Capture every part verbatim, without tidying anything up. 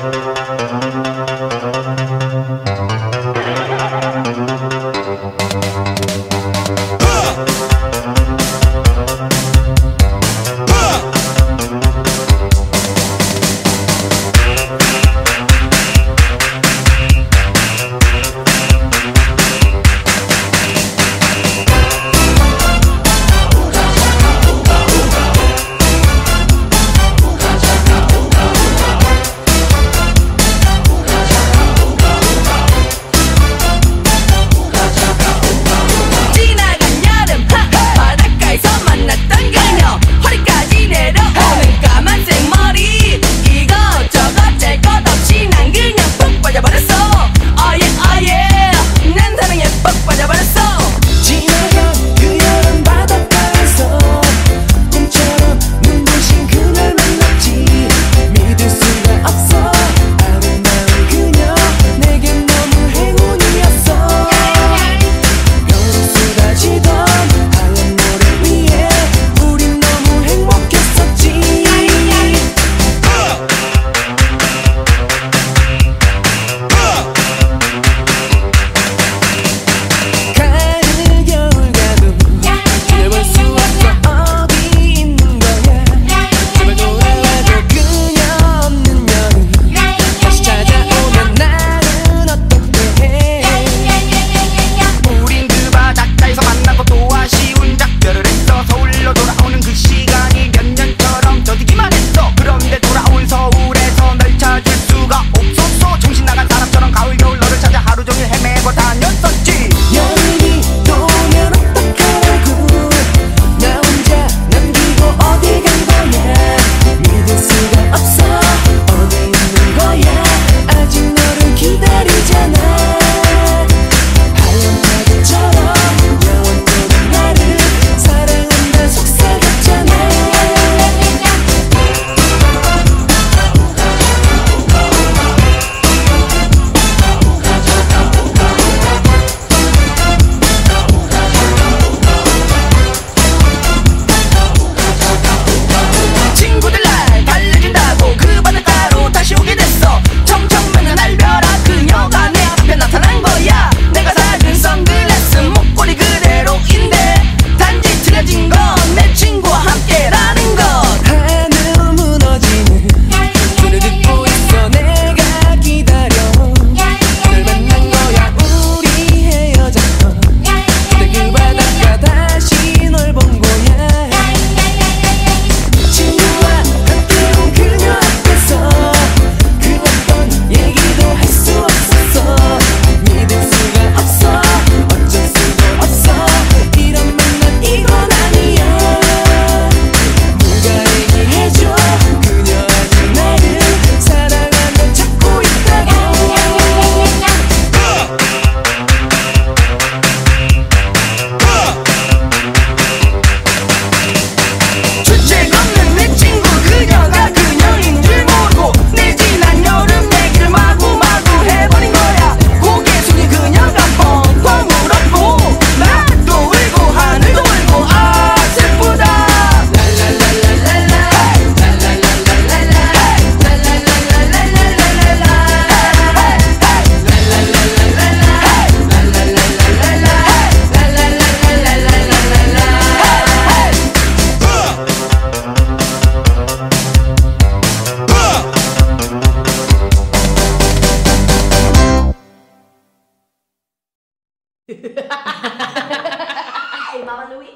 Hey, Mama Louie.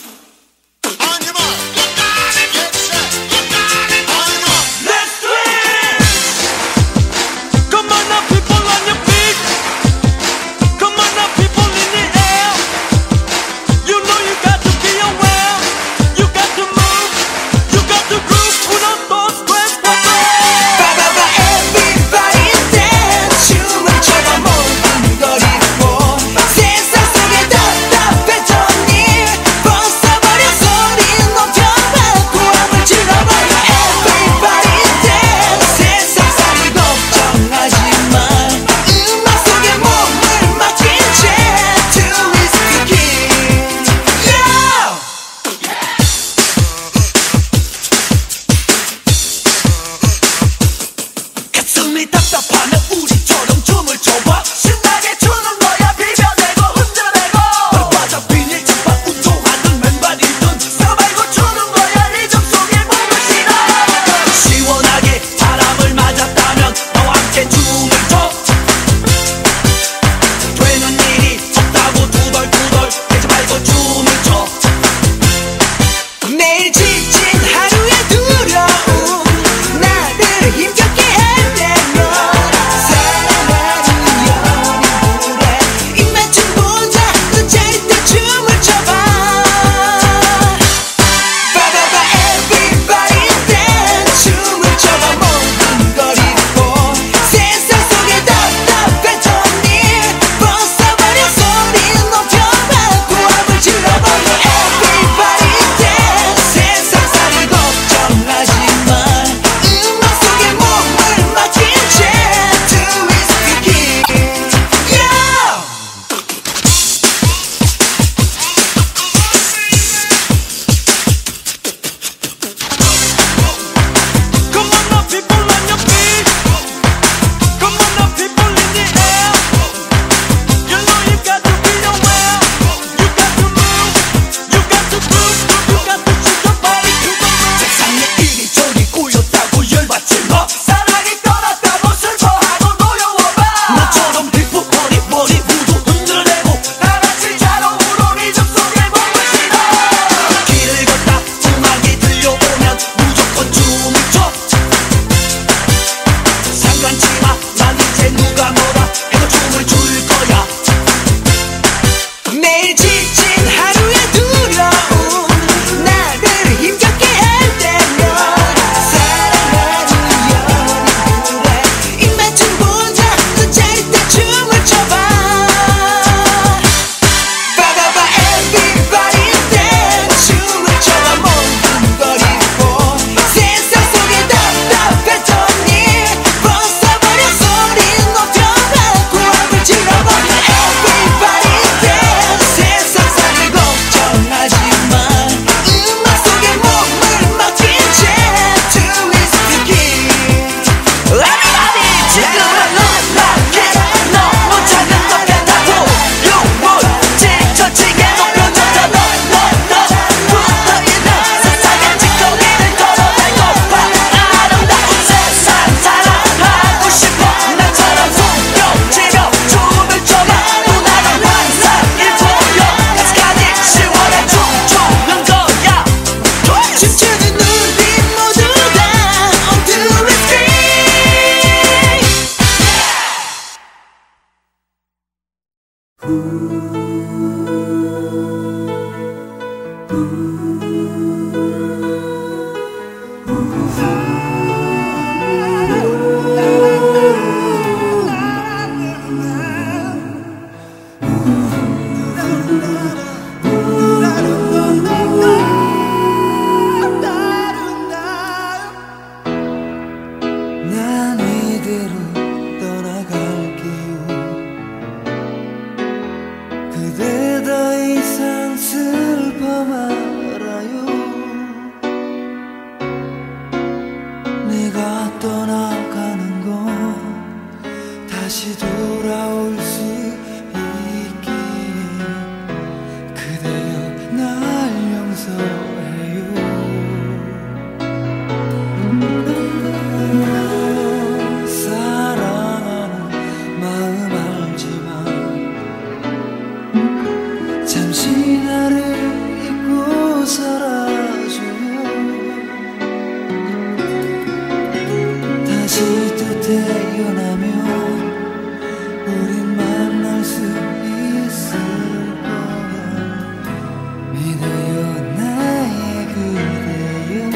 On your mark, get set, on your mark. Let's swing! Come on now, people on your feet. Come on now, people in the air. You know you got to be aware. You got to move. You got to groove. Uno, dos, tres, cuatro. Everybody dance. 춤을 춰봐 모든 걸 잊고 세상 속에 더 난 이대로 떠나갈게요. 그대 더 이상 슬퍼 말아요. 내가 떠나가는 건 다시 돌아올 수 있기에 그대여 날 용서해요. 사랑하는 마음 알지만 잠시 나를 잊고 살아줘요. 다시 또 태어나면 우린 만날 수 있을 거야. 믿어요 나의 그대여.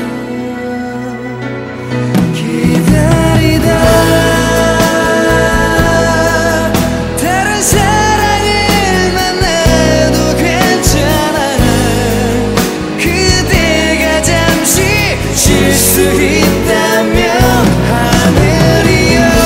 기다리다 다른 사랑을 만나도 괜찮아. 그대가 잠시 쉴 수 있다면 하늘이여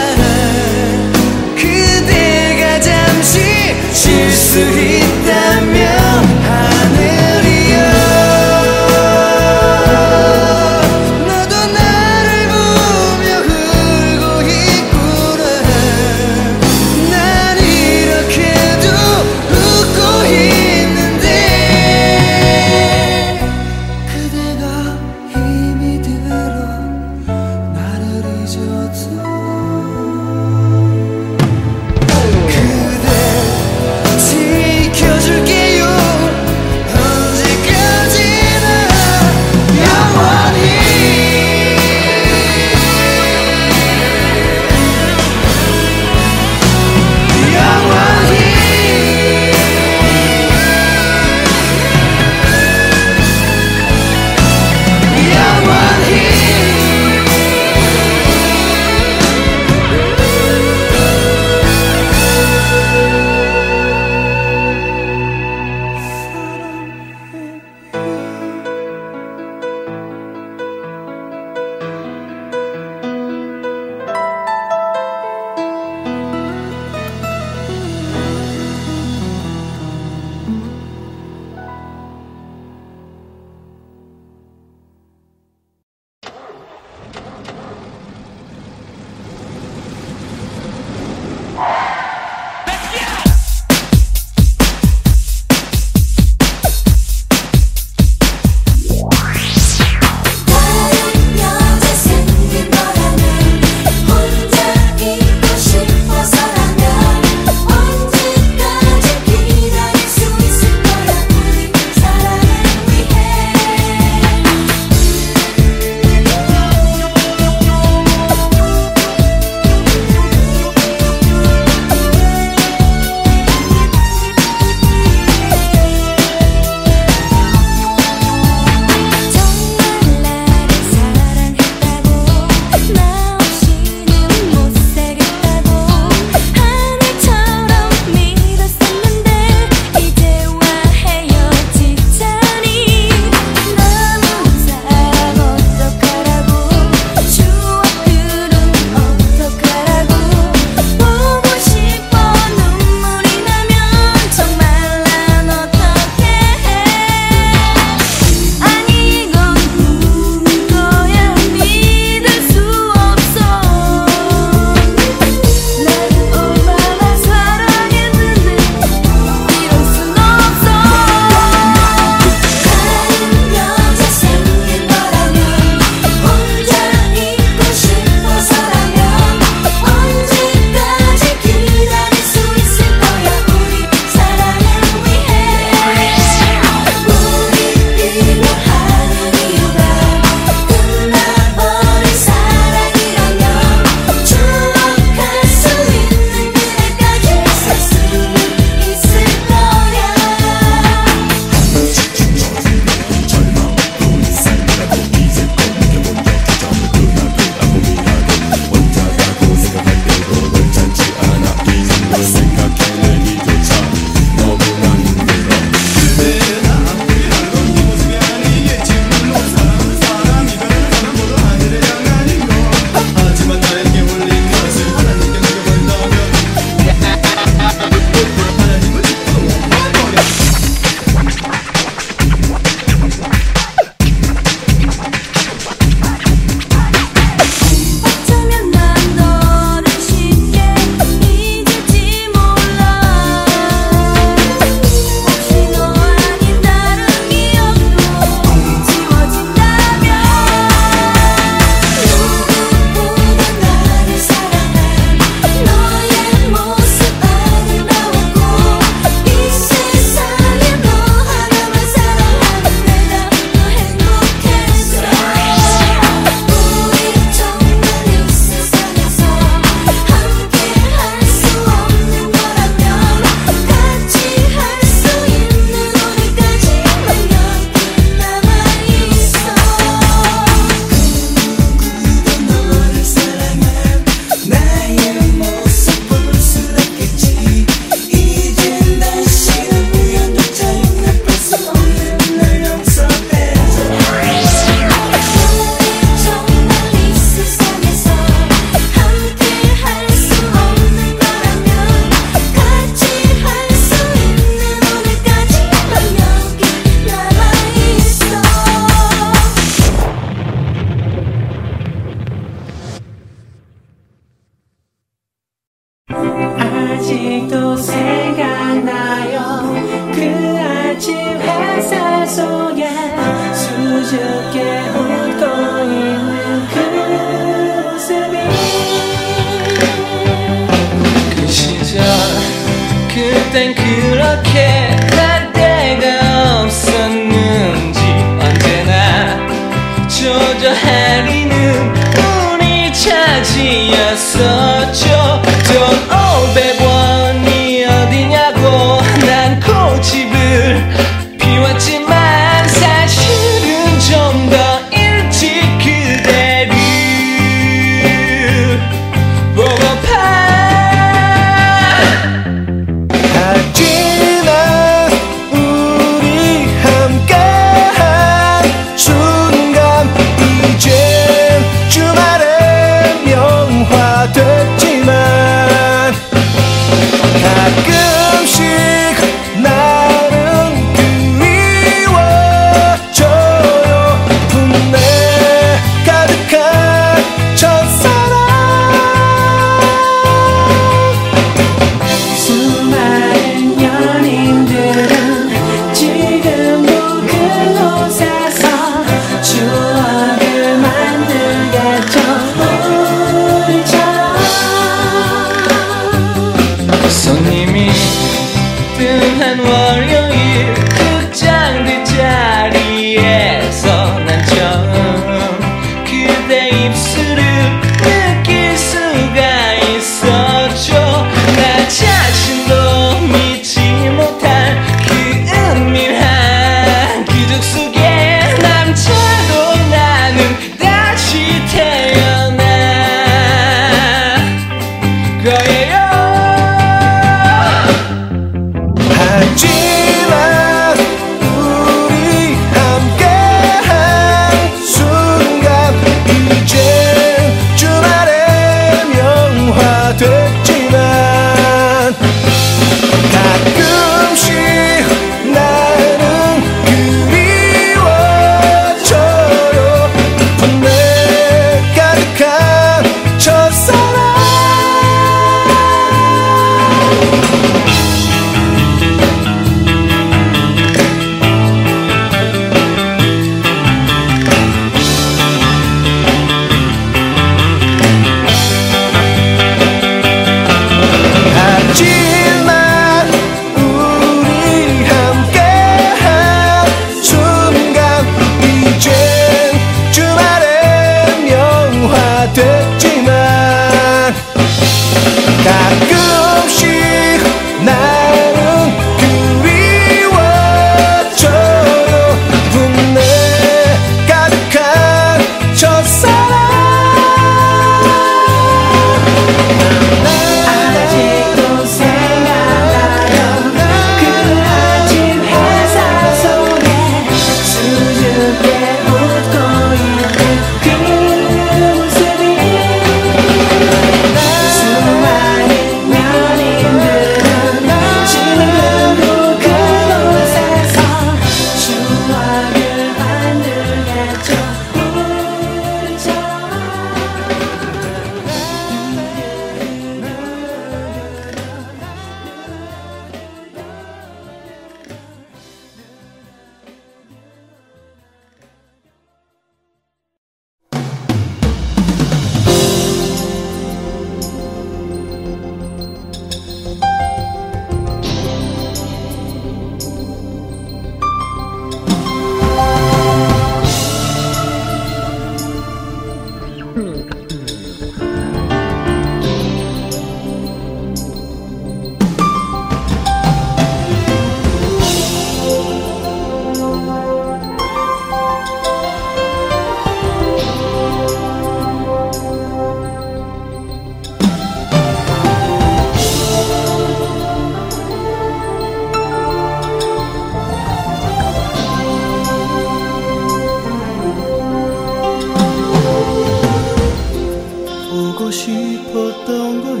싶었던 거야.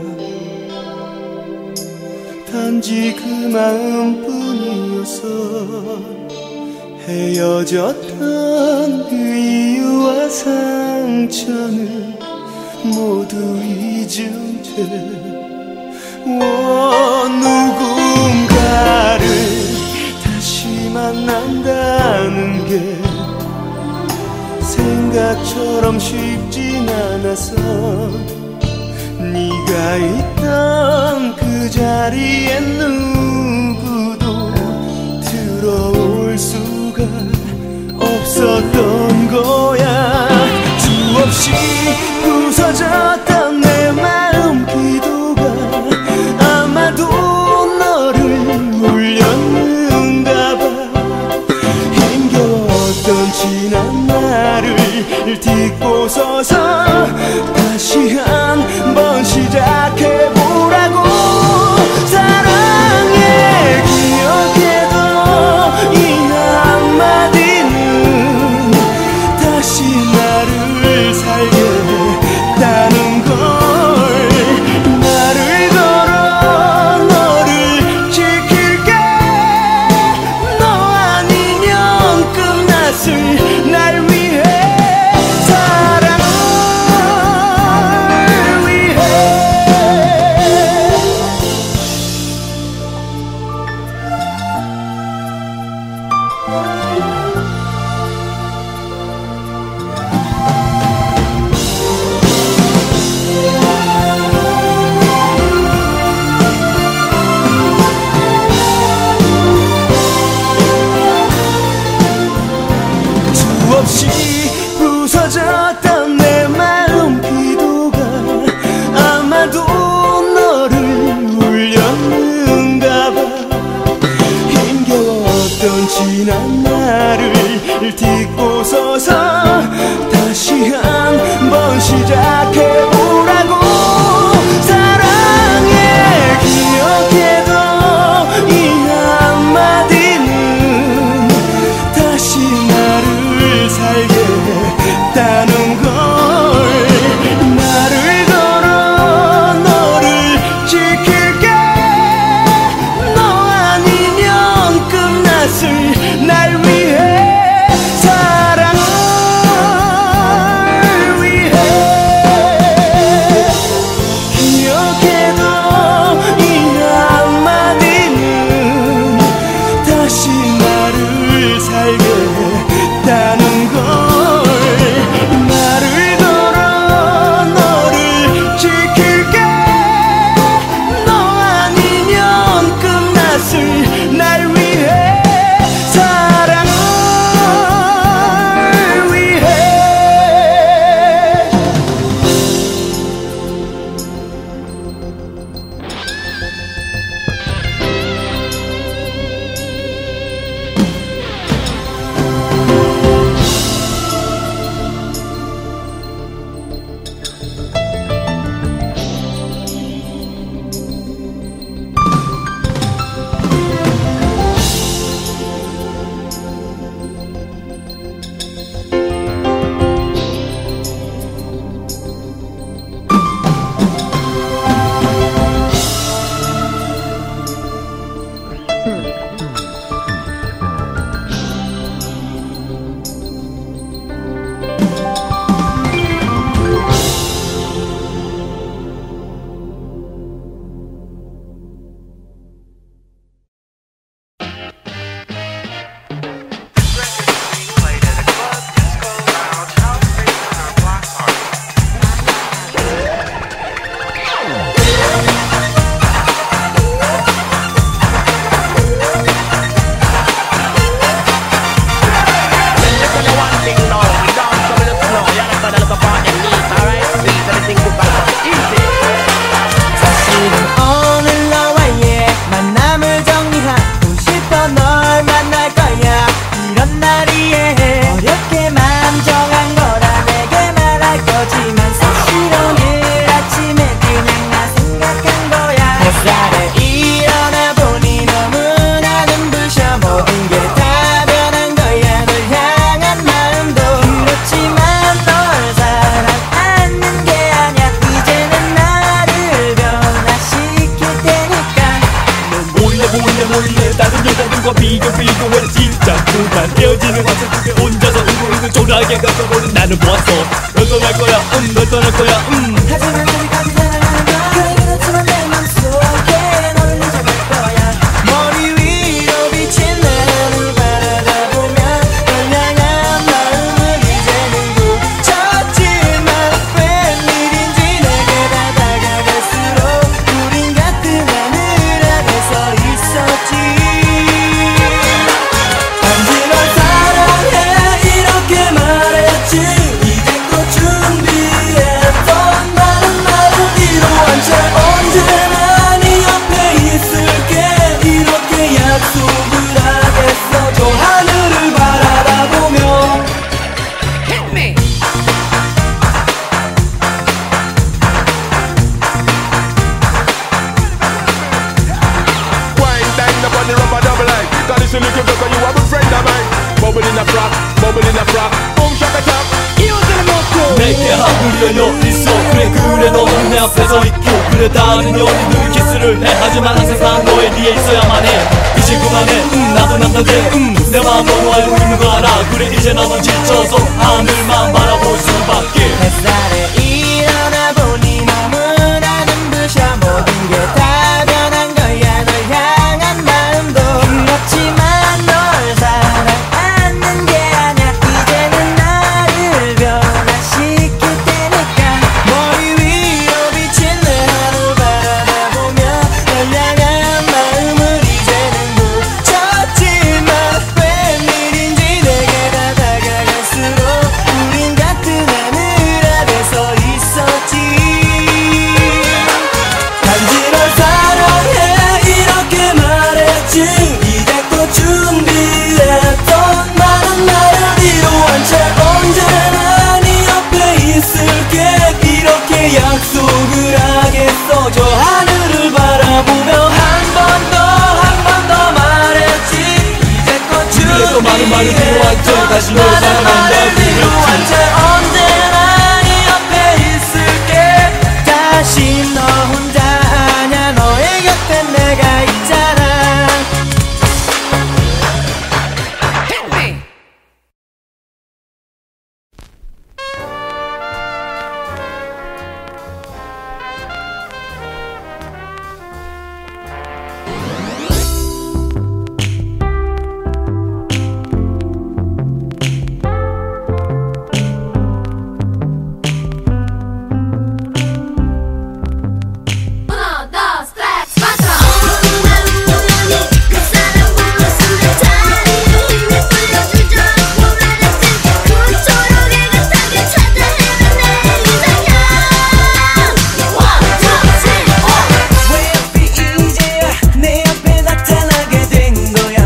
단지 그 마음뿐이었어. 헤어졌던 이유와 상처는 모두 잊은 채 누군가를 다시 만난다는 게 생각처럼 쉽진 않아서 네가 있던 그 자리엔 누구도 들어올 수가 없었던 거야. 수없이 부서졌던 내 마음 기도가 아마도 너를 울렸는가 봐. 힘겨웠던 지난 날을 딛고 서서 다시 한 번 시작해보라고. 사랑해 기억해도 이 한마디는 다시 나를 살게 했다는 걸. 나를 걸어 너를 지킬게. 너 아니면 끝났을 날 위해 사랑을 위해. 수없이 부서졌던 내 마음 기도가 아마도 너를 울렸는가 봐. 힘겨웠던 지난 날을 딛고 서서 다시 한 번 시작해보라고. 사랑해 기억해도 이 한마디는 다시 나를 살게 했다는 걸. 나를 걸어 너를 지킬게. 너 아니면 끝났을 날 위해 사랑을 위해. 기억해도 이 한마디는 다시 나를 살게 했다는 걸. 함께 겪어보는 나를 보았어. 널 떠날 거야 음 널 떠날 거야 음 하지만 아직까지 사랑하는 너 그래 그렇지만 내 맘속에 너를 잊어갈 거야. 머리 위로 비친 내 하늘 바라다 보면 널 향한 마음은 이제는 굳혔지만 웬일인지 내게 다가갈수록 우린 같은 하늘 아래서 있었지. 단지 널 사랑해 이렇게 말했지. 이제껏 준비했던 많은 말을 이루한 채 언제나 네 옆에 있을게 이렇게 약속을 하겠어. 저 하늘을 바라다 보며 Wine, dine, the bunny, rubber, double line. Got this little girl, you have a friend of mine. Bubble in a frock, bubble in a frock. Boom, shaka, chop. 내게 하구려 너 있어. 그래 그래 너는 내 앞에 서 있고 그래 다른 연인들이 키스를 해. 하지만 항상 너의 뒤에 있어야만 해. 이제 그만해 음, 나도 남자인데 음, 내 마음 너도 알고 있는 거 알아. 그래 이제 나도 지쳐서 하늘만 바라볼 수밖에. 햇살에 일어나 보니 너무나 눈부셔. 모든 게 다 변한 거야. 널 향한 마음도 그렇지만 널 사랑하는 게 아냐. 이제는 나를 변화시킬 테니까. 머리 위로 비친 내 하늘 바라다 보며 널 향한 마음을 이제는 굳혔지만 웬일인지 내게 다 다가갈수록 우린 같은 하늘 아래서 있었지. 단지 널 사랑해 이렇게 말했지. 이제껏 준비했던 많은 말을 이루한 채 언제나 네 옆에 있을게 이렇게 약속을 하겠어. 저 하늘을 바라보며 한 번 더 한 번 더 말했지. 이제껏 그래도 많은 말을 이루한 채 다시 널 사랑한다고 이루한 채 언제나 네 옆에 있을게. 다시 너 혼자 아냐. 너의 곁에 내가 있잖아. Uno, dos, tres, cuatro. 왜 하필 이제야 내 앞에 나타나게 된 거야.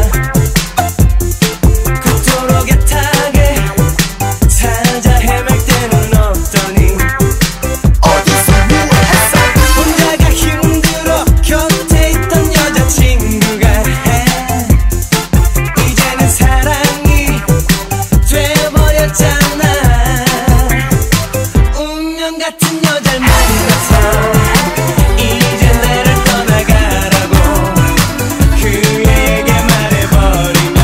그토록 애타게 찾아 헤맬 때는 없더니 어디서 무엇했어. 혼자가 힘들어 곁에 있던 여자친구가 해. 이제는 사랑이 돼버렸잖아. 운명 같은 여자를 만나서 이제 나를 떠나가라고 그에게 말해버리면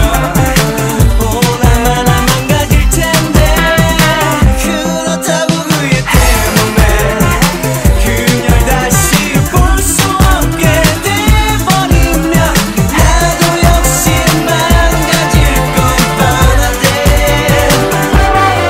오나마나 망가질 텐데. 그렇다고 그의 때문에 그녀를 다시 볼 수 없게 돼버리면 나도 역시 망가질 건 뻔한데.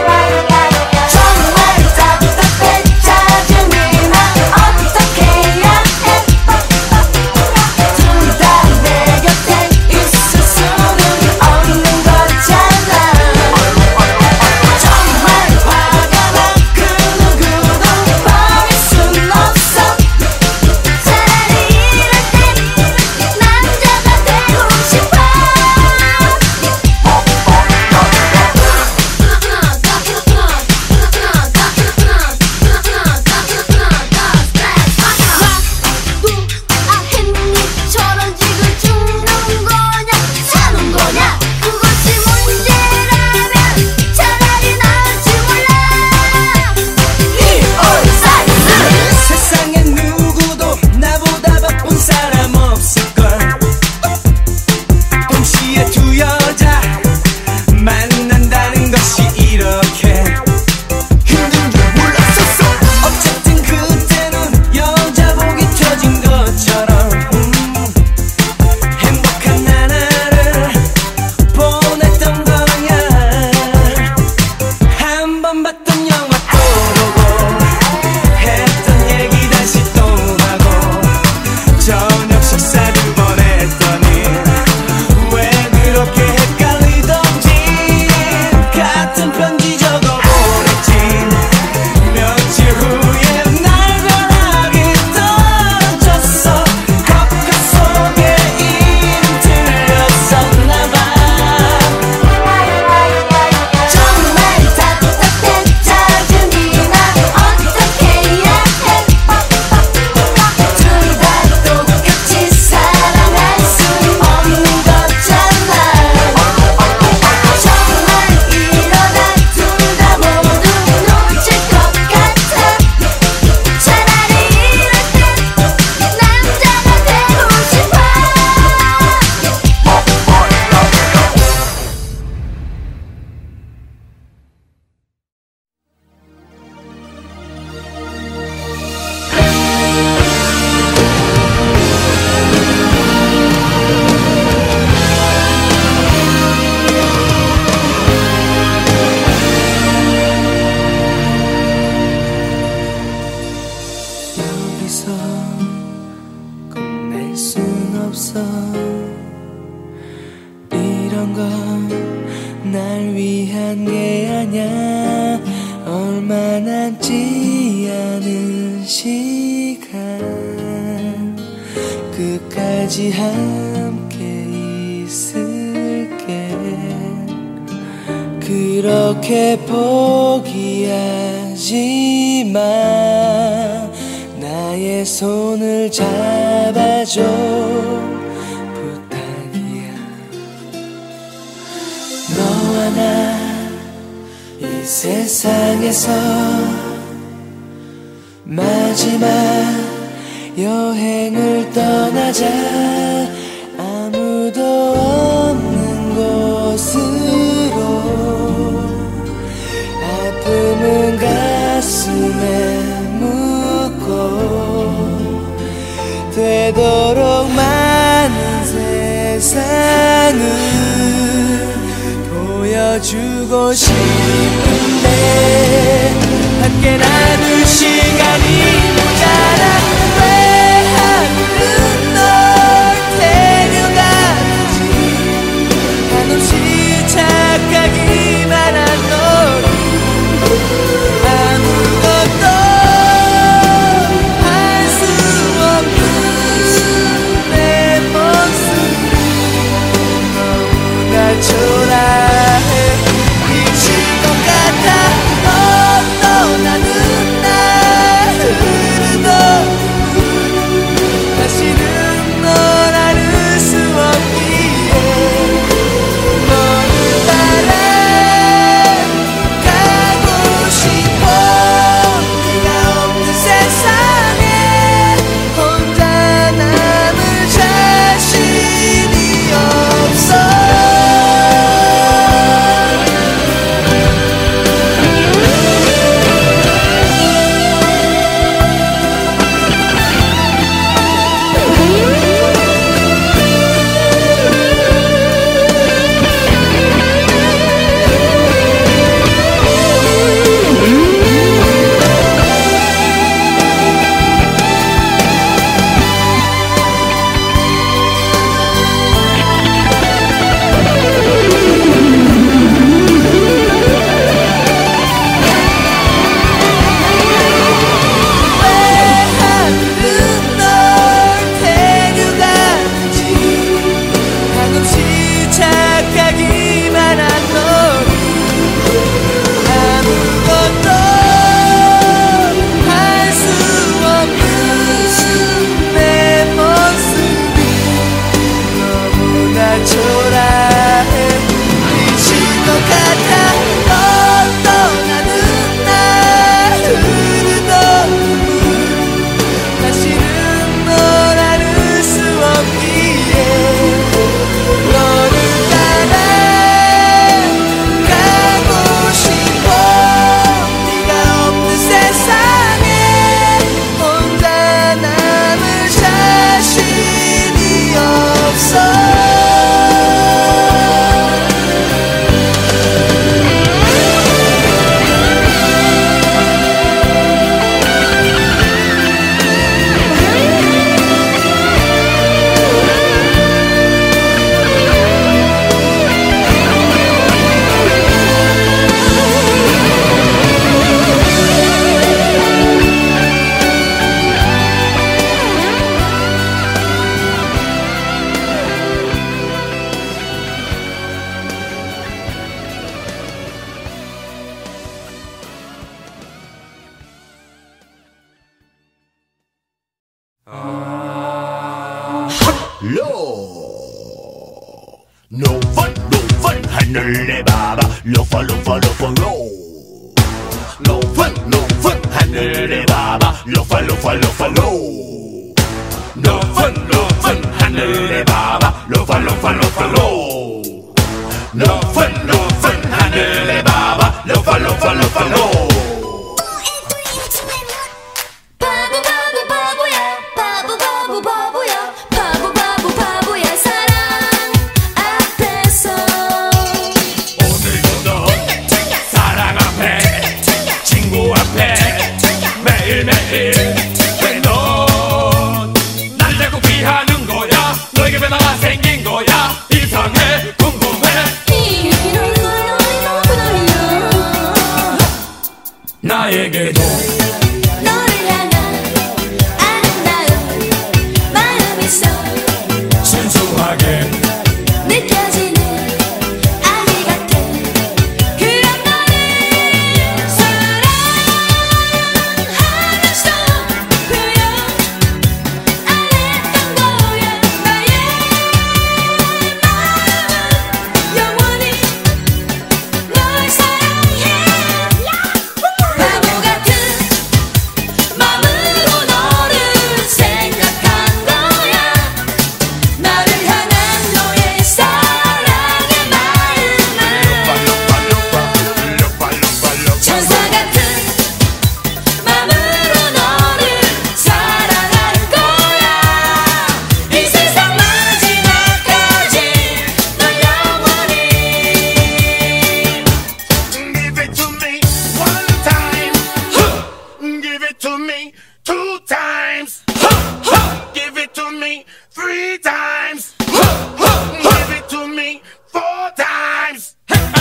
매번 봤던 영화 또 보고 했던 얘기 다시 또 하고 저녁 식사 두 번 했더니 왜 그렇게 헷갈리던지 같은 편지 적어보냈지 며칠 후에 날 변하게 떨어졌어 컵컵 속에 이름 틀렸었나봐 정말 따뜻해 짜증이 나 어떻게 해야 해 둘 다 똑같이 사랑할 수 없는 거잖아 정말 이러다 둘 다 모두 놓칠 것 같아 차라리 이럴 때 남자가 되고 싶어 여기서 끝낼 순 없어 이런 건 날 위한 게 아냐 얼마 남지 않은 시간 끝까지 함께 있을게 그렇게 포기하지 마 나의 손을 잡아줘 부탁이야 너와 나 이 세상에서 마지막 여행을 떠나자 아무도 없는 곳으로 아픔은 가슴에 묻고 되도록 많은 세상을 보여주고 싶은데 함께 나눌 시간이 모자라 왜 하늘은 널 데려가는지 한없이 착하기만 한 너를 아무것도 할 수 없는 내 모습이 너무나 초라해 미칠 것 같아 low. No fun, no fun, 하늘에 봐봐. 로파, 로파, 로파, low. No fun, no fun, 하늘에 봐봐. 로파, 로파, 로파, low. No fun, no fun, 하늘에 봐봐. 로파, 로파, 로파, low. No fun, no fun, 하늘에 봐봐. 로파, 로파, 로파, low. 바보 바보 바보야 바보 바보 바보야 바보 바보 바보야 사랑 앞에서 오늘도 너 사랑 앞에 친구 앞에 매일매일 왜 넌 날 자꾸 피하는 거야. 너에게 왜 나가 생긴 거야. 이상해 궁금해. 이런 걸 너희 너무 놀려 나에게도 너를 향한 아름다운 마음이 있어 순수하게 느껴지는 아기 같아 그런 너를 사랑하면서 표현 안 했던 거야 나의 마음은 영원히 널 사랑해 바보 같은 마음으로 너를 생각한 거야 나를 향한 너의 사랑의 마음은 천사 같은 마음으로 너를 사랑할 거야 이 세상 마지막까지 널 영원히 Give it to me one time. Give it to me two times. Give it to me three times. Give it to me four times.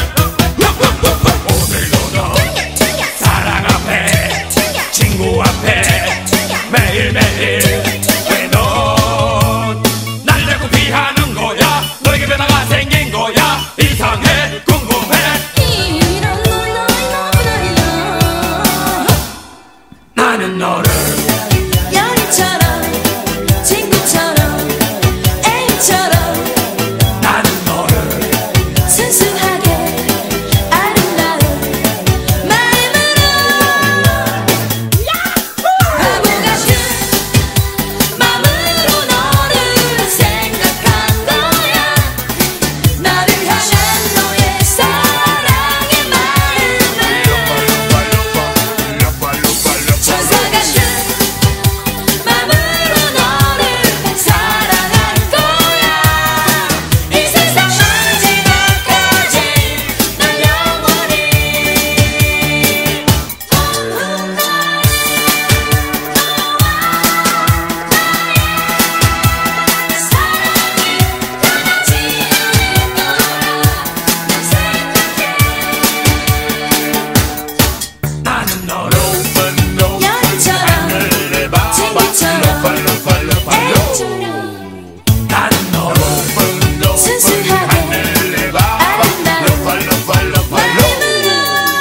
오늘도 너 사랑 앞에 친구 앞에 매일매일 왜 넌 날 자꾸 피하는 거야. 너에게 변화가 생긴 거야. 이상해 궁금해. 이런 걸 너희 너무 놀려 나는 너를 연인처럼 친구처럼 애인처럼 나는 너를 순수하게 아름다운 마음으로 바보 같은 마음으로 너를 생각한 거야 나를 향한 너의 사랑의 마음은 천사 같은 마음으로 너를 사랑할 거야 이 세상 마지막까지 널 영원히 사랑이 변하지 않을 거라 날 생각해 나는 너를 연인처럼 하늘에 봐봐. 친구처럼 로파, 로파, 로파, 로. 애처럼 나는 너를 순수하게 하늘에 봐봐. 아름다운 로파, 로파, 로파, 로. 마음으로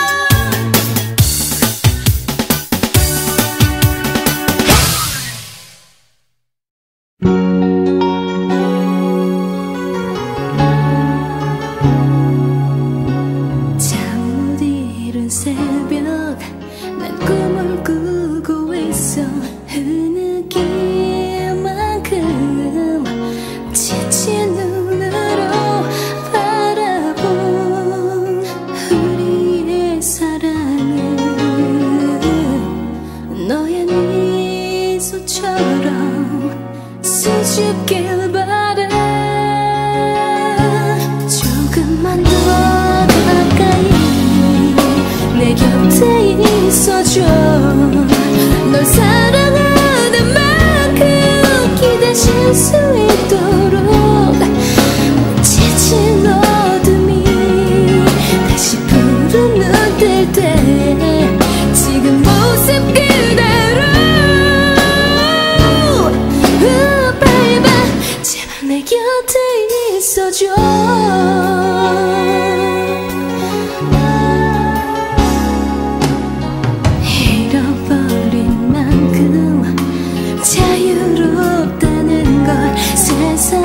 잠 못 이룬 새벽 난 꿈을 꾸고 있어 흐느낄 만큼 지친 눈으로 바라본 우리의 사랑은 너의 미소처럼 수줍길 바래 조금만 더 가까이 내 곁에 있어줘 널 사랑하는 만큼 기대실 수 있도록 지친 어둠이 다시 푸른 눈 뜰 때 지금 모습 그대로 우, baby 제발 내 곁에 있어줘 잃어버린 만큼 자유롭다는 걸 세상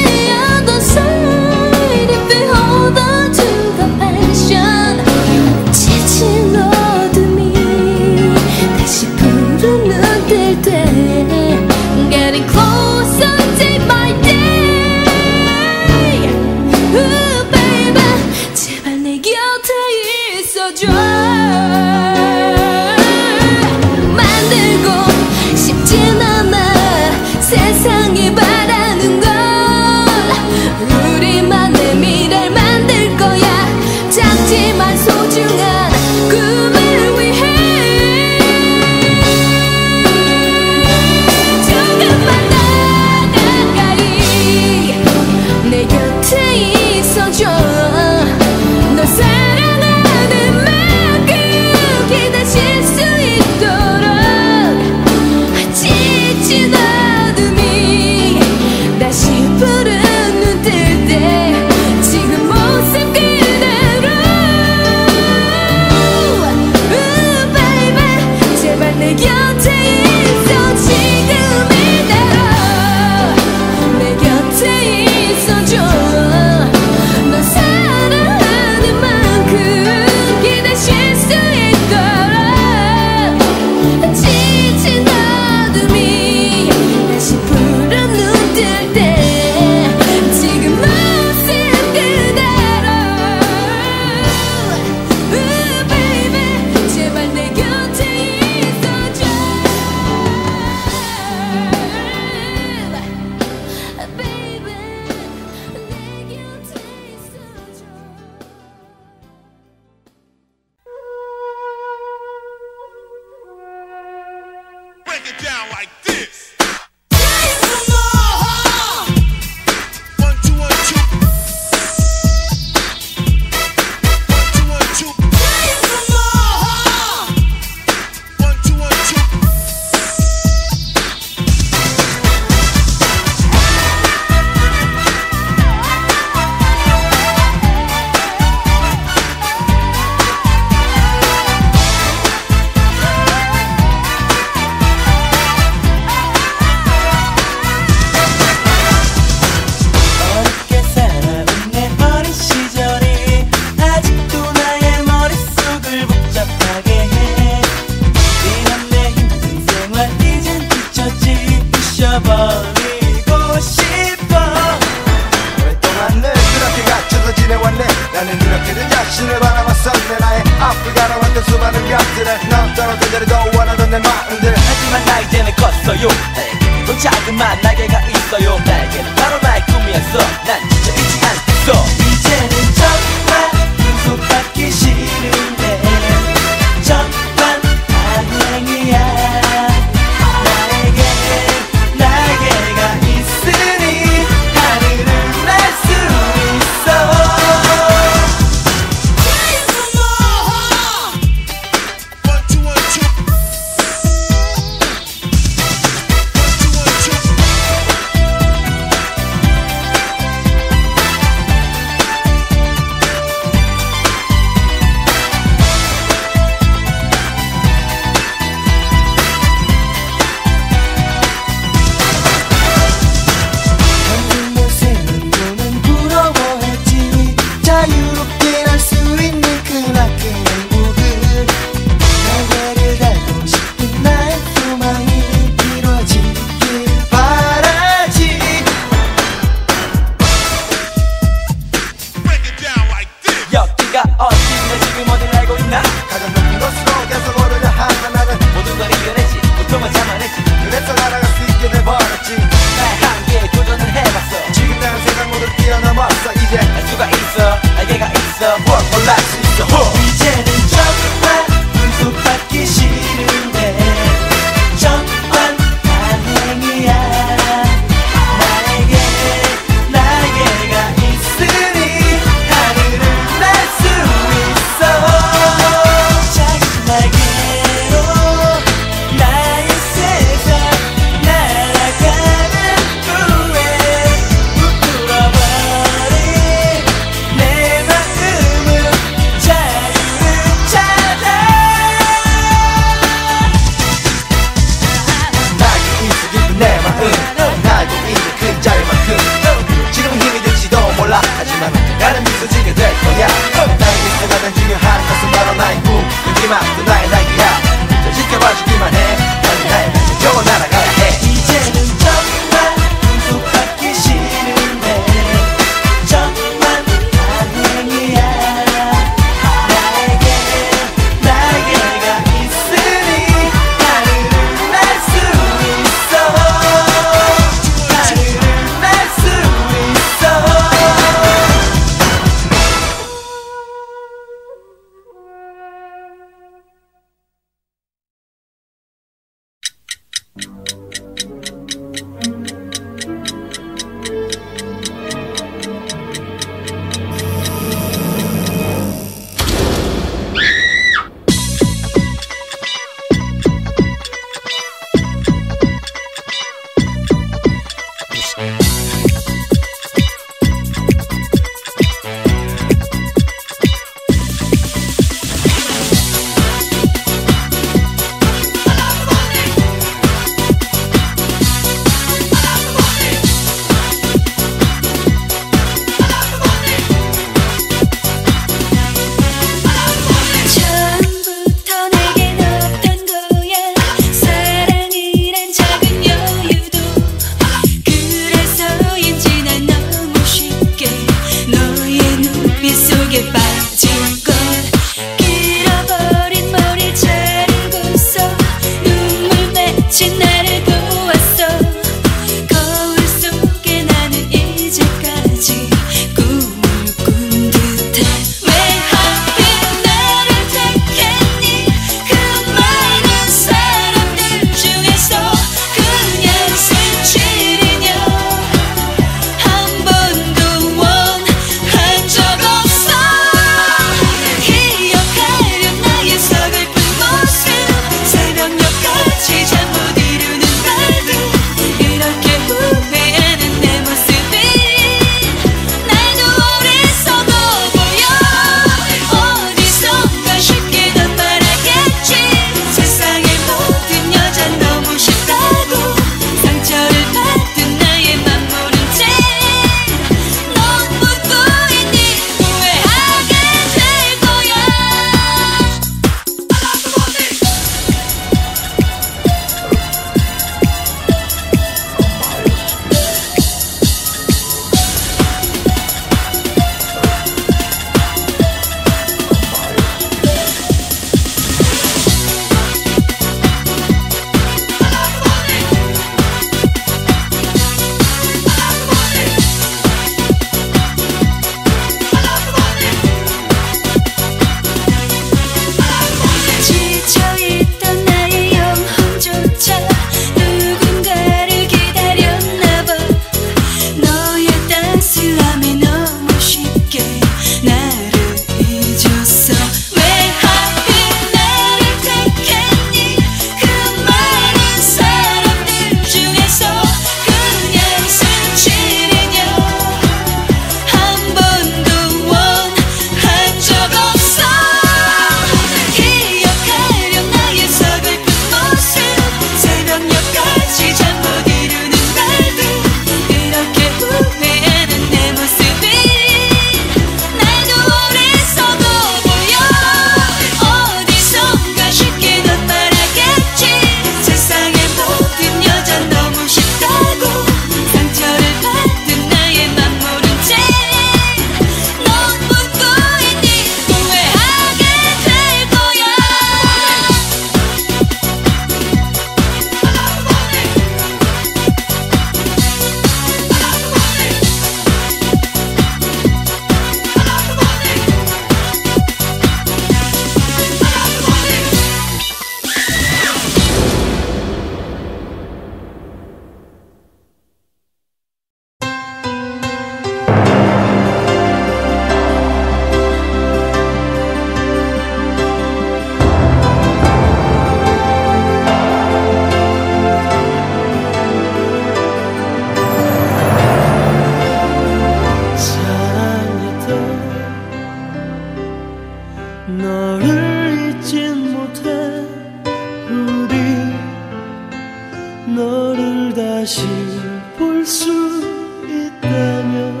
다시 볼 수 있다면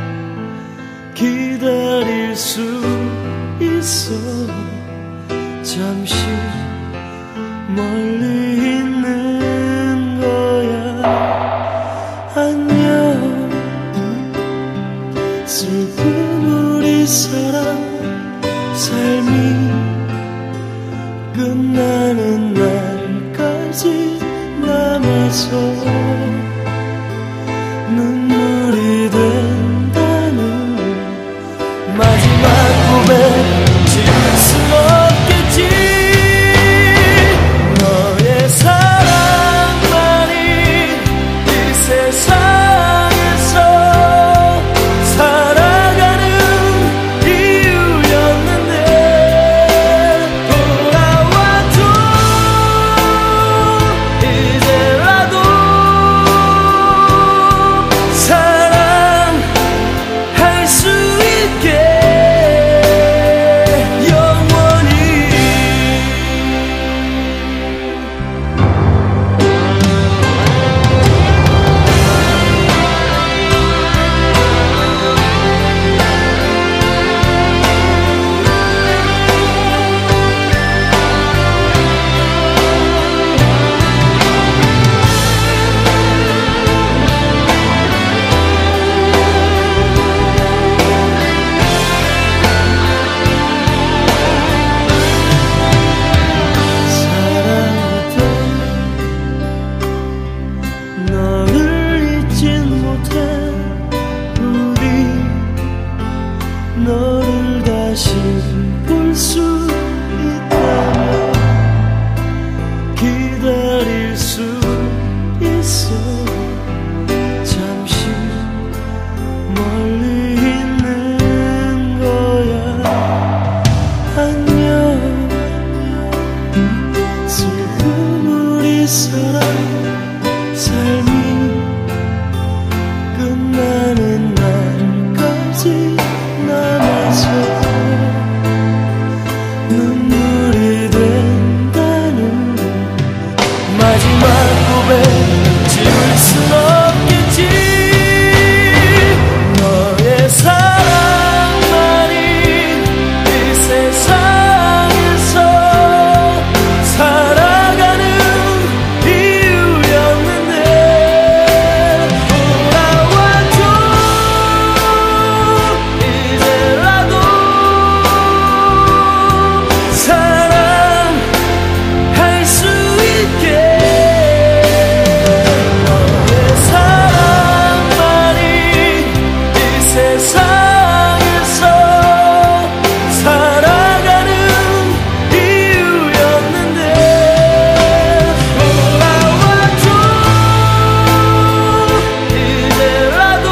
기다릴 수 있어. 잠시 멀리 있는 거야. 안녕 슬픈 우리 사랑. 삶이 끝나는 날까지 남아서 눈물이 된다는 마지막 고백 지울 순 없겠지. 너의 사랑만이 이 세상에서 살아가는 이유였는데 돌아와줘 이제라도 사랑할 수 있게 너를 다시 볼 수 있다면 기다릴 수 있어. 잠시 멀리 있는 거야. 안녕 슬픈 우리 사랑. 삶이 끝나는 날까지 남아서 눈물이 된다는 마지막 고백 지울 순 없겠지. 너의 사랑만이 이 세상에서 살아가는 이유였는데 돌아와줘 이제라도 사랑할 수 있게. 너의 사랑만이 이 세상에서 살아가는 이유였는데 돌아와줘 이제라도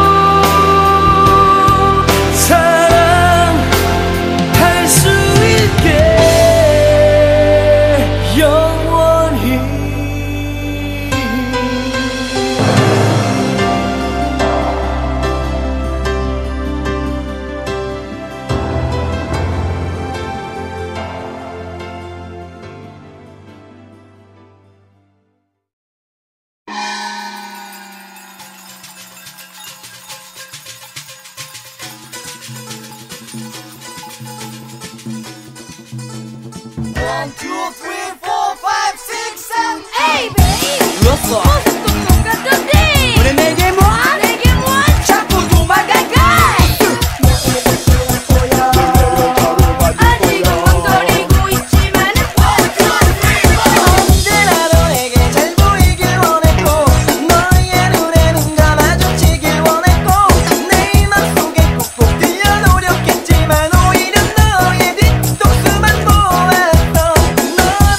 사랑할 수 있게 영원히. One, two, three, four, five, six, seven, eight, baby. 왔어. 모습도 똑같던데. 우리 내게 뭐? 내게 뭐? 자꾸 도망갈까? 아직은 멈춰리고 있지만은 one, two, three, four. 언제나 너에게 잘 보이길 원했고 너의 눈에 눈 감아주치길 원했고 내 맘속에 꼭꼭 들려 노력했지만 오히려 너의 뒤통수만 보았어. 너를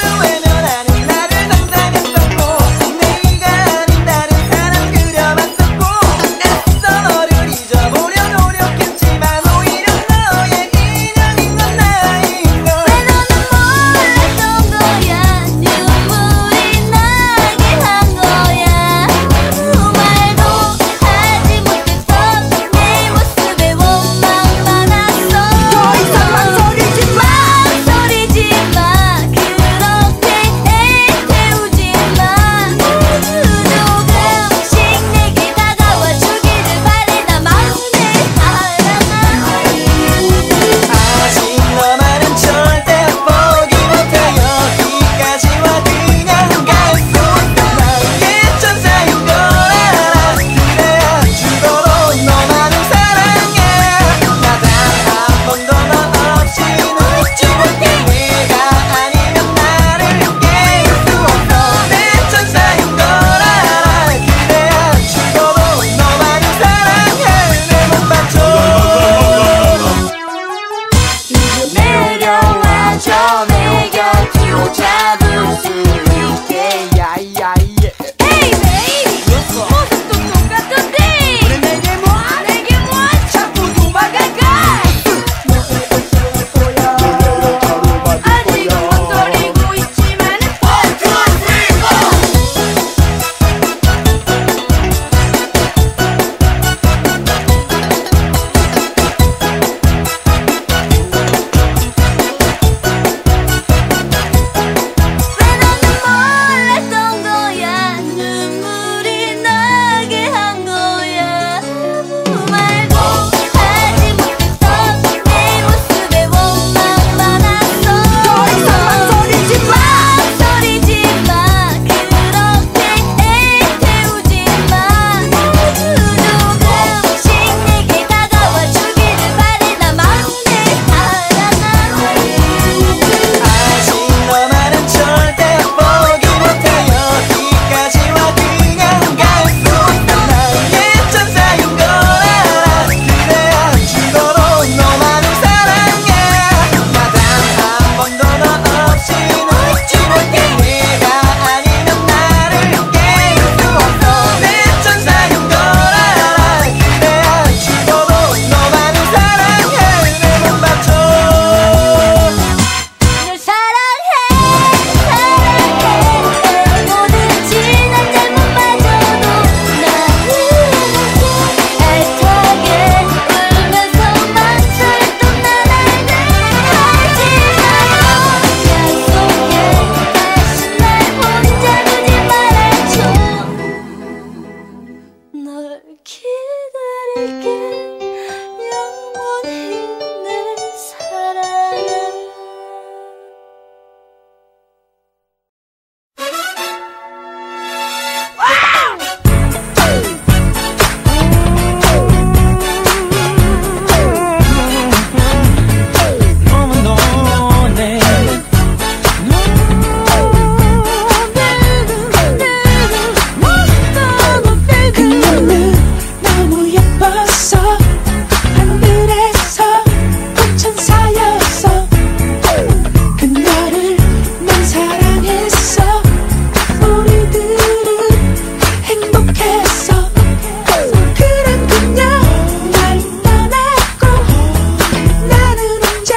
사랑했어. 우리들은 행복했어. 그런 그녀 날 떠났고 나는 혼자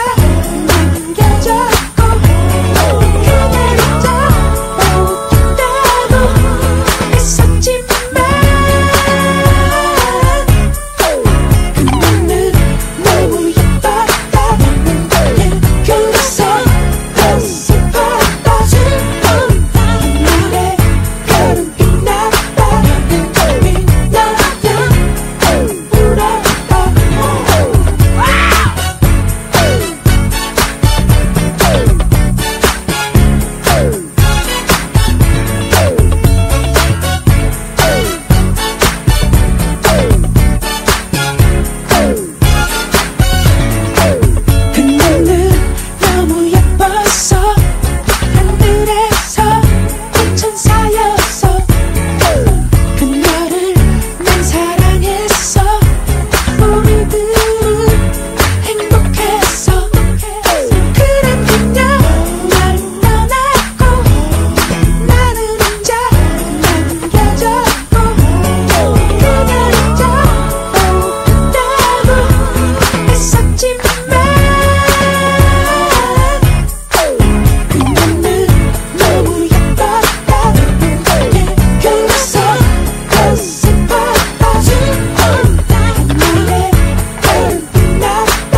남겨졌고 그날 혼자 보겠다고 했었지만 그녀는 너무 예뻤다. 그래서 더 슬펐다. 그날의 별은 빛났다. 빛나면 울었다. 그녀는 너무 예뻤어. 하늘에서 천사였어. 그녀를 난 사랑했어. 우리들은 행복했어. 그런 그녀 날 떠났고 나는 혼자 남겨졌고 그날 혼자 보겠다고 했었지만 그녀는 너무 예뻤다. 그래서 더 슬펐다. 하늘의 별은 빛났다.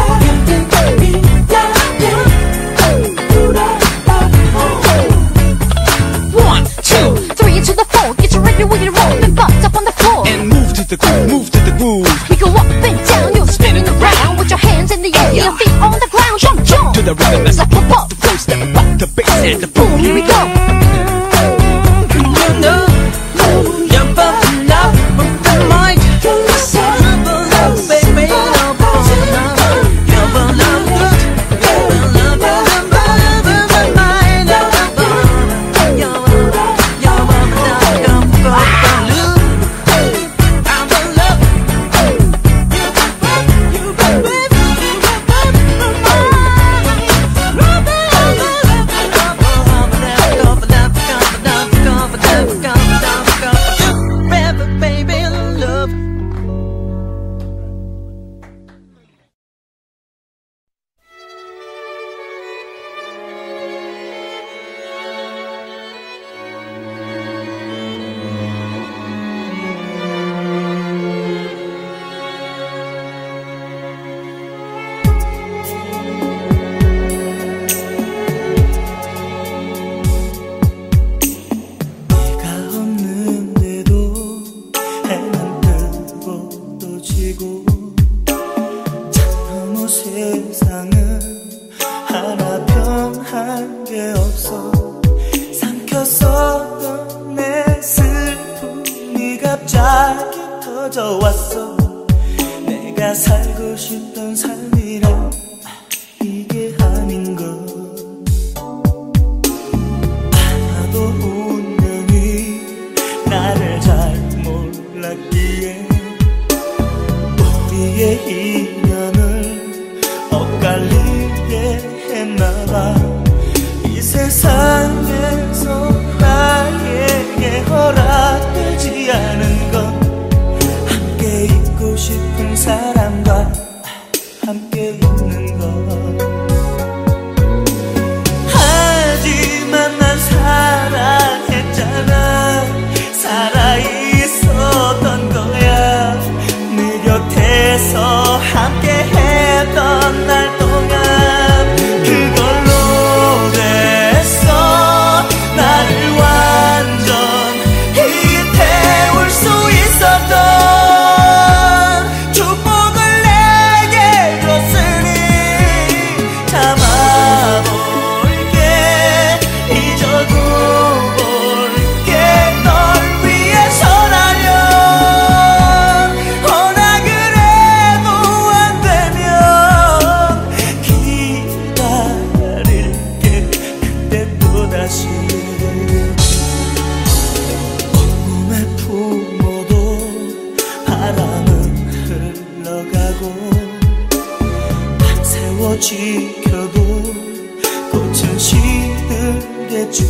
빛나면 울었다. One, two, three to the four. Get you ready when you roll and bump up on the floor. And move to the groove, move to the groove. We go up and down, you're spinning around with your hands in the air, your feet on the ground. Jump, jump To the rhythm as I pop up. the first step, rock the bass and the boom. Here we go. 그녀는 너무 예뻐. Love from the mind. 그래서 love baby love love love good. Love love love love my mind. Love love love baby love. 내가 없는데도 해는 뜨고 또 지고 참 너무 세상은 하나 변한 게 없어. 삼켰었던 내 슬픔이 갑자기 터져왔어. 내가 살고 싶던 삶이란 이게 아닌가. 아마도 운명이 나를 잘 몰랐기에 우리의 인연을 엇갈리게 했나봐. 이 세상에서 나에게 허락되지 않은 건 함께 있고 싶은 사람과 함께 있는 것. 하지만 난 사랑했잖아. 살아있었던 거야. 네 곁에서 함께 했던 날 동안 그걸로 됐어. 나를 완전히 태울 수 있었던 축복을 내게 줬으니 참아볼게. 잊어도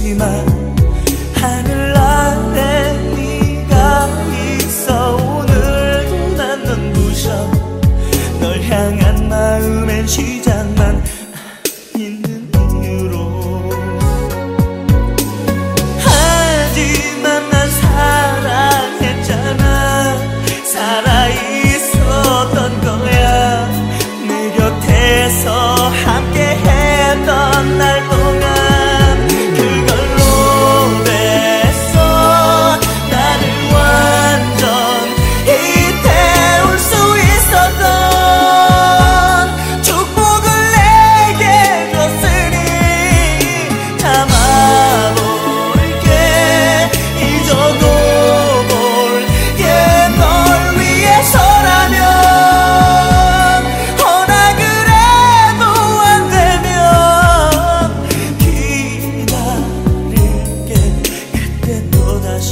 하지마 하늘 아래 네가 있어 오늘도 난 눈부셔 널 향한 마음엔 시작만 있는 이유로 하지만 난 사랑했잖아 살아있었던 거야 내 곁에서 함께했던 날 동안 그걸로 됐어 나를 완전히 태울 수 있었던 축복을 내게 줬으니 담아볼게 잊어도 볼게 널 위해서라면 허나 그래도 안 되면 기다릴게 그때 또다시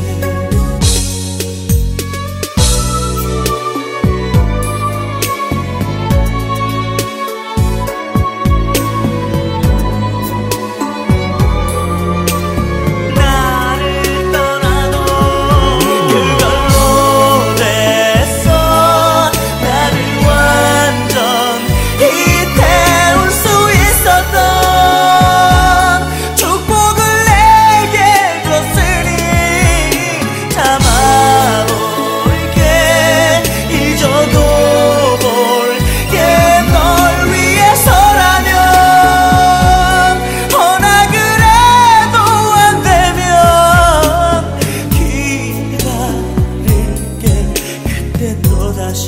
나를 떠나도 그걸로 됐어 나를 완전히 태울 수 있었던 축복을 내게 줬으니 담아볼게 잊어도 볼게 널 위해서라면 허나 그래도 안 되면 기다릴게 그때 또다시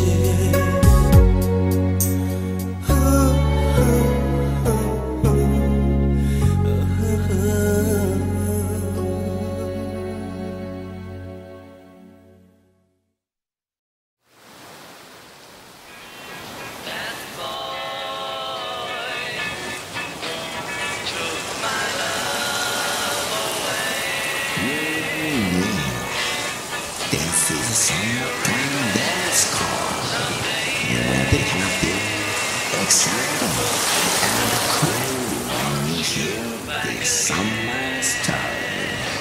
This is a summertime dance call. You will be happy, excited, and cool when you hear this summer story.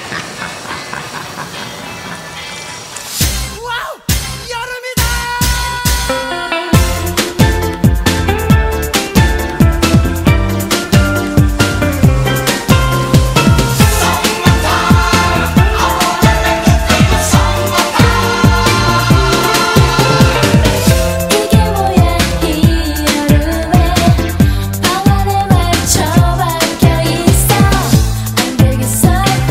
와우! 여름이다! 이게 뭐야 이 여름에 방안에 맞춰 박혀있어 안 되겠어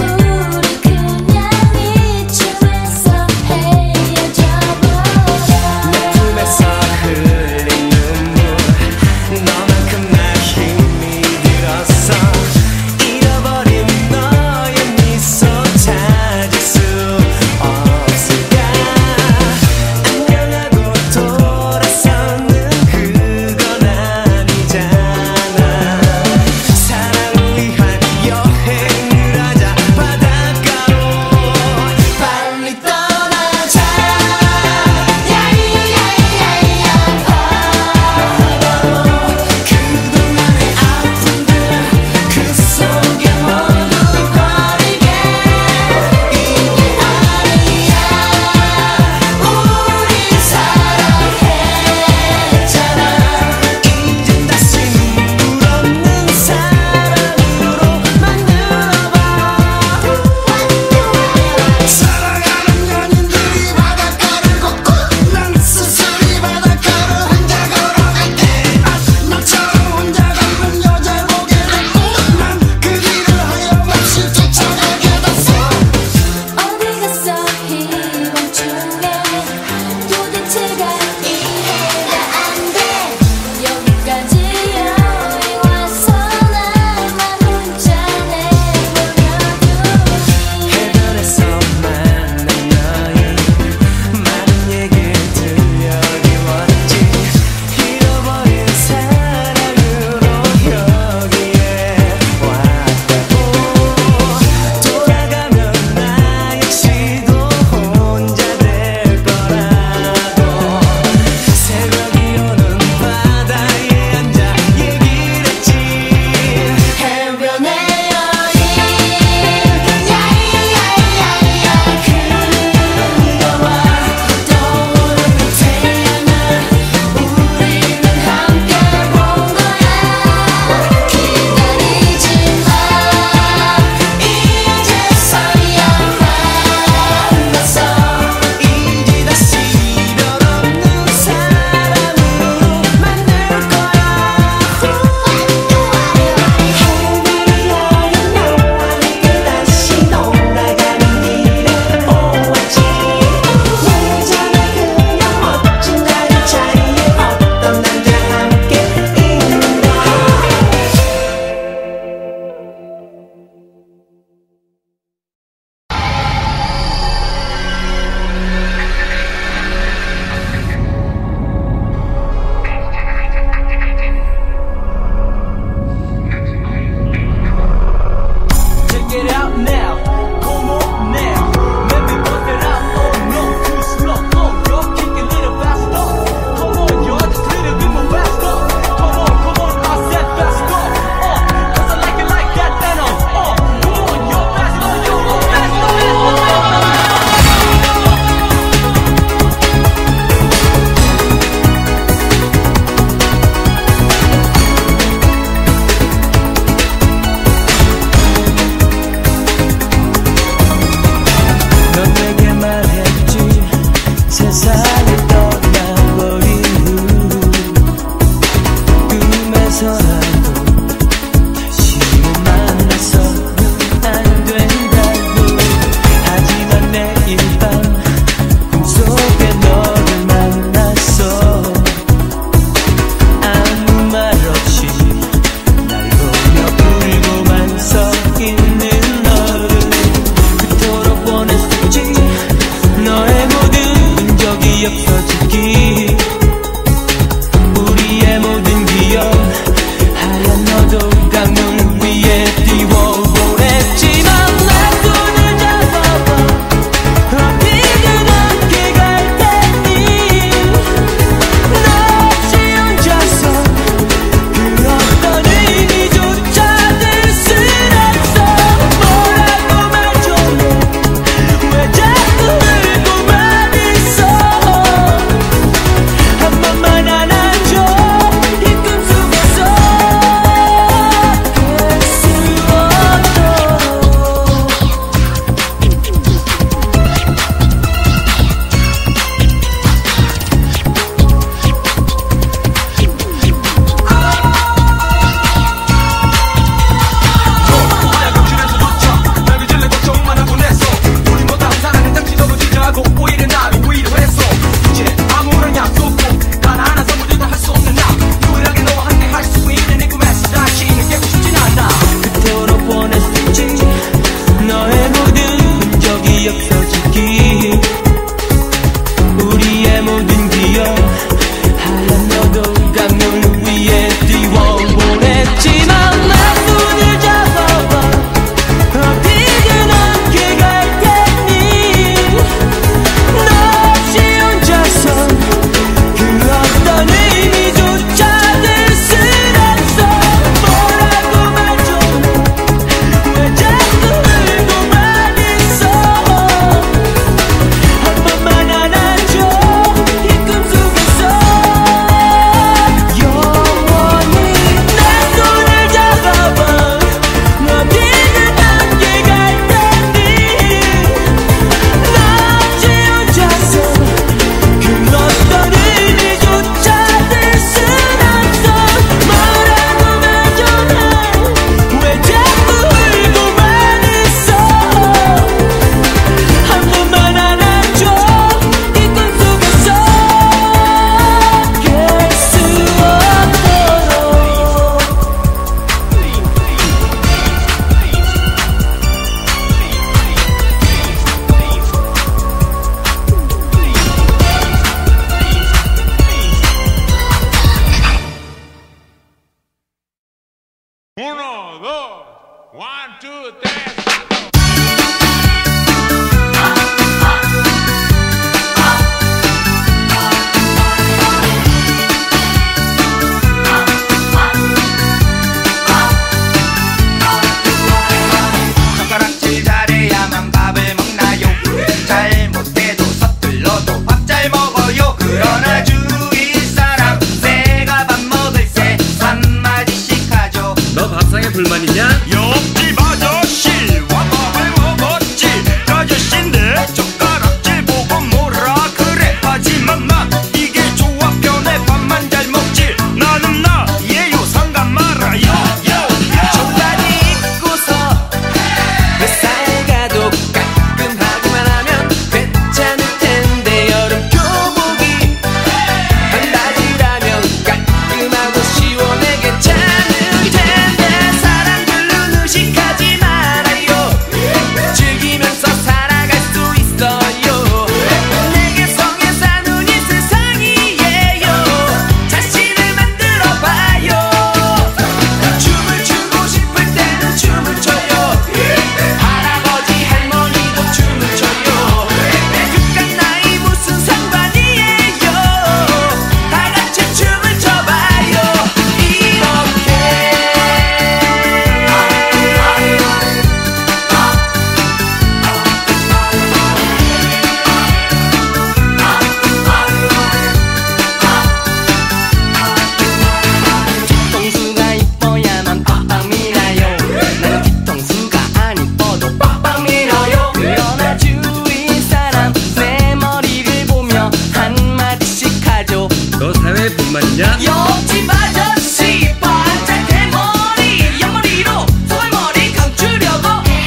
있냐? 옆집 아저씨 반짝 대머리 옆머리로 소갈머리 감추려고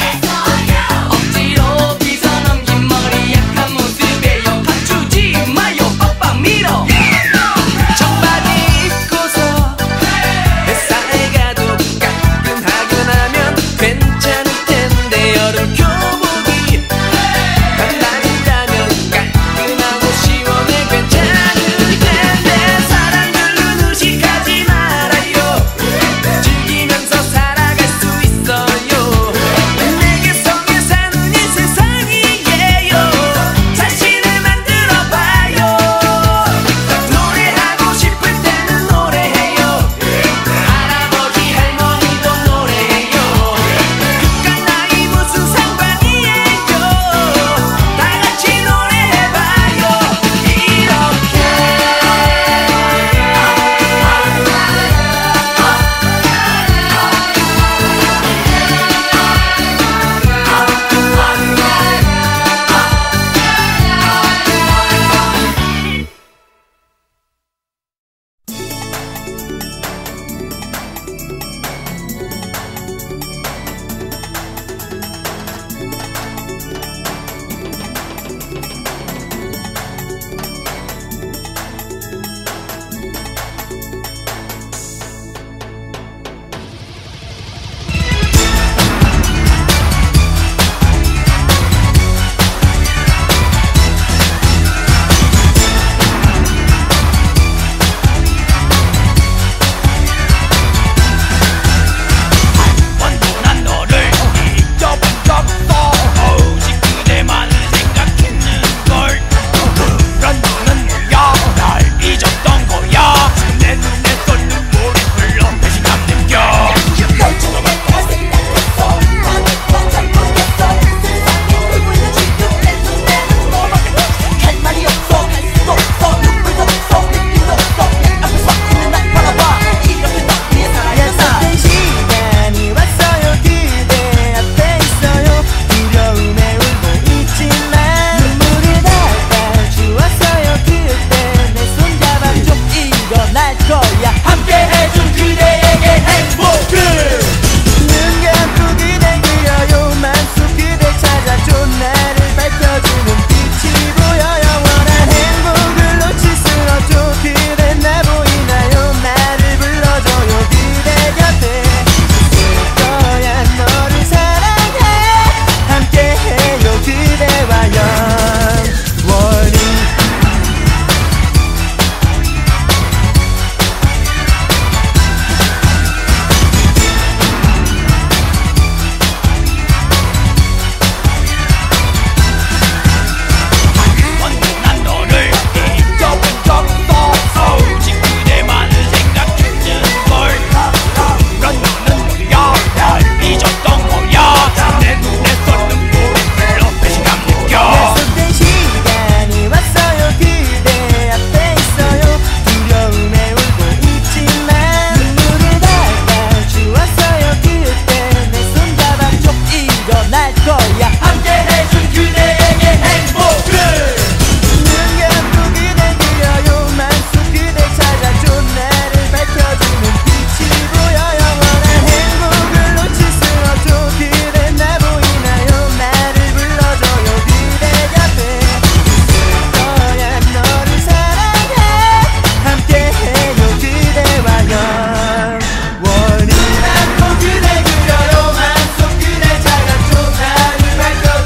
억지로 빗어넘긴 머리 약한 모습에요 감추지 마요 빡빡 밀어 청바지 입고서 햇살 가도 까끈하끈하면 괜찮을 텐데 여름 교복이 단단하면 깔끔하고 시원해 괜찮을 텐데 사랑들은 의식하지 말아요 즐기면서 살아갈 수 있어요 내게 성에 사는 이 세상이에요 자신을 만들어봐요 노래하고 싶을 때는 노래해요 할아버지 할머니도 노래해요 그깟 나이 무슨 상관이에요 다같이 노래해봐요 이렇게 난 너를 잊어본 적 없어 오직 그대만을 생각했는걸 그런 너는 뭐야 날 잊었던 거야 지금 내 눈에 쏜 눈물이 흘러 배신감 느껴 약속된 시간이 왔어요 그대 앞에 있어요 두려움에 울고 있지만 눈물을 닦아 주었어요 그때 내 손 잡아줘 일어날 거야 함께 해준 그대에게 행복을 눈 감고 그대 그려요 맘속 그대 찾아줘 나를 밝혀주는 빛이 보여 영원한 행복을 놓칠 수 없죠 그대 나 보이나요 나를 불러줘요 그대 곁에 있을 거야 너를 사랑해 함께해요 그대와 영원히 난 너를 잊어본 적 없어 오직 그대만을 생각했는걸 그런 너는 뭐야 날 잊었던 거야 지금 내 눈에 쏜 눈물이 흘러 배신감 느껴 약속된 시간이 왔어요 그대 앞에 있어요 두려움에 울고 있지만 눈물을 닦아 주었어요 그때 내 손 잡아줘 일어날 거야 함께 해준 그대에게 행복을 눈 감고 그대 그려요 맘속 그대 찾아줘 나를 밝혀주는 빛이 보여 영원한 행복을 놓칠 수 없죠 그대 나 보이나요 나를 불러줘요 그대 곁에 있을 거야 너를 사랑해 함께해요 그대와 영원히 눈 감고 그대 그려요 맘속 그대 찾아줘 나를 밝혀주는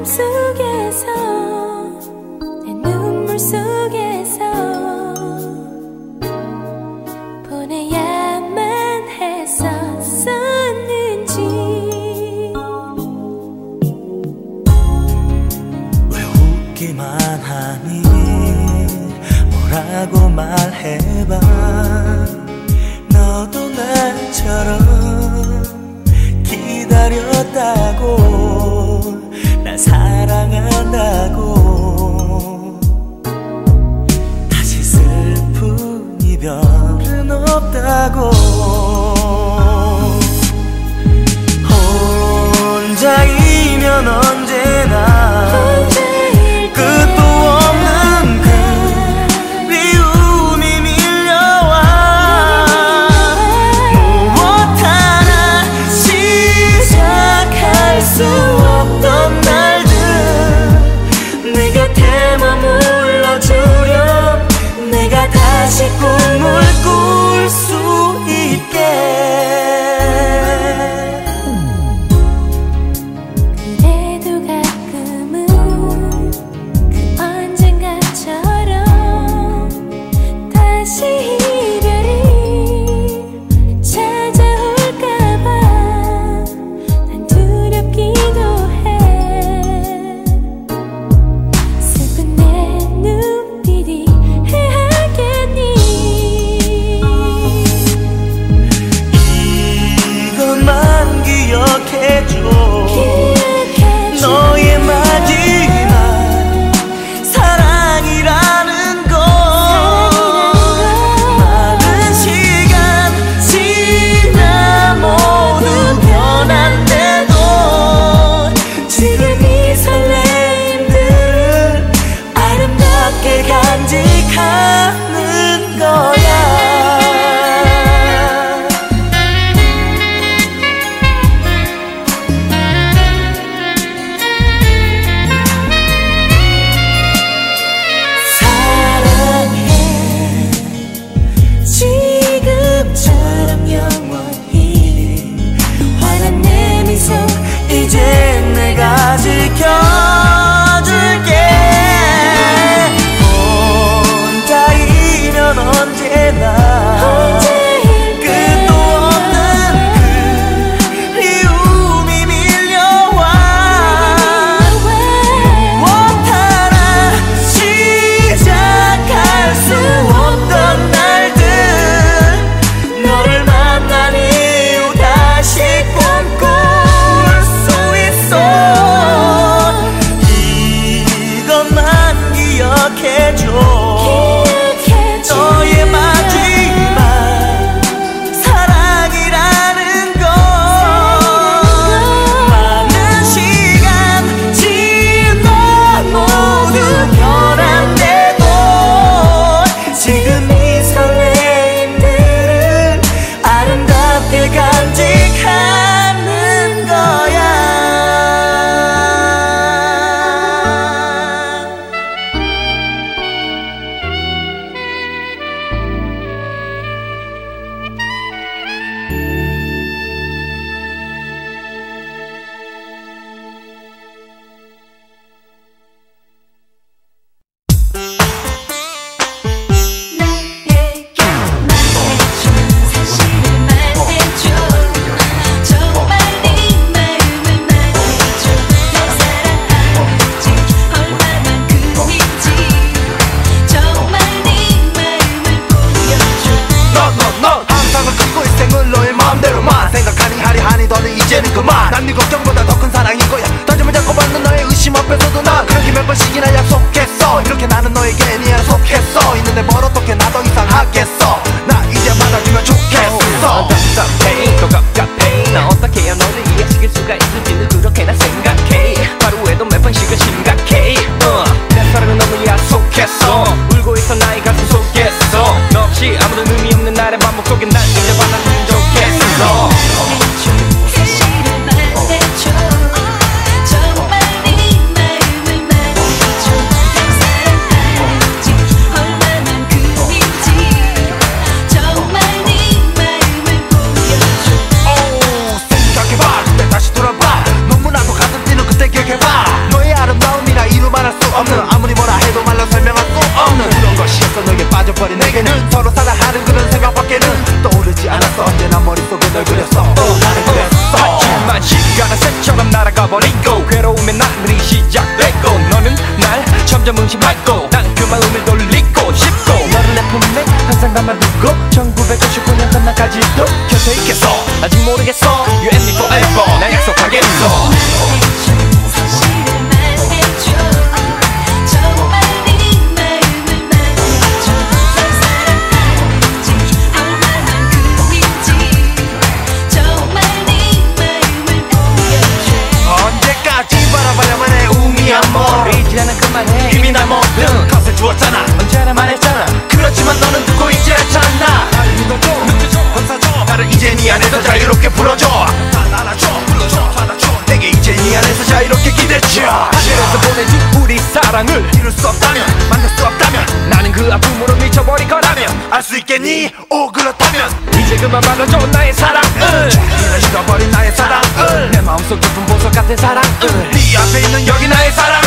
속에서 내 눈물 속에서 보내야만 했었었는지 왜 웃기만 하니 뭐라고 말해봐 너도 나처럼 기다렸다고 날 사랑한다고 다시 슬픈 이별은 없다고 혼자이면 언제나 끝도 없는 그리움이 밀려와 무엇 하나 시작할 수 없던 날들 내 곁에 머물러주렴 내가 다시 꿈을 꿀 수 있게 그래도 가끔은 그 언젠가처럼 다시 이별이 찾아올까봐 난 두렵기도 해 슬픈 내 눈빛이 해하겠니 사랑을 이룰 수 없다면 만날 수 없다면 나는 그 아픔으로 미쳐버릴 거라면 알 수 있겠니? 오 그렇다면 이제 그만 받아줘 나의 사랑을 네가 잃어버린 나의 사랑을 내 마음속 깊은 보석 같은 사랑을 네 앞에 있는 여기 나의 사랑을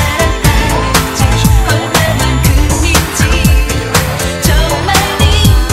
정말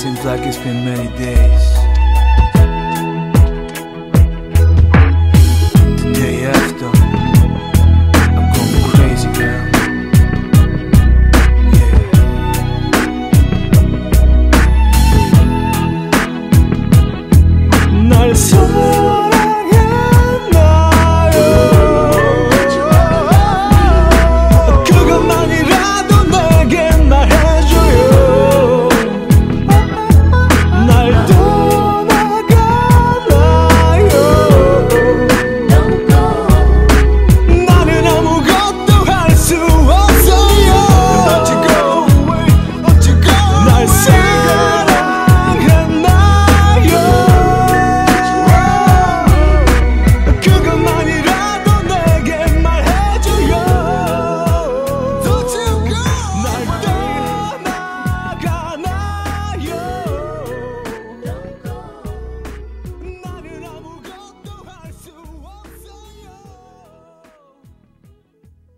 Seems like it's been many days.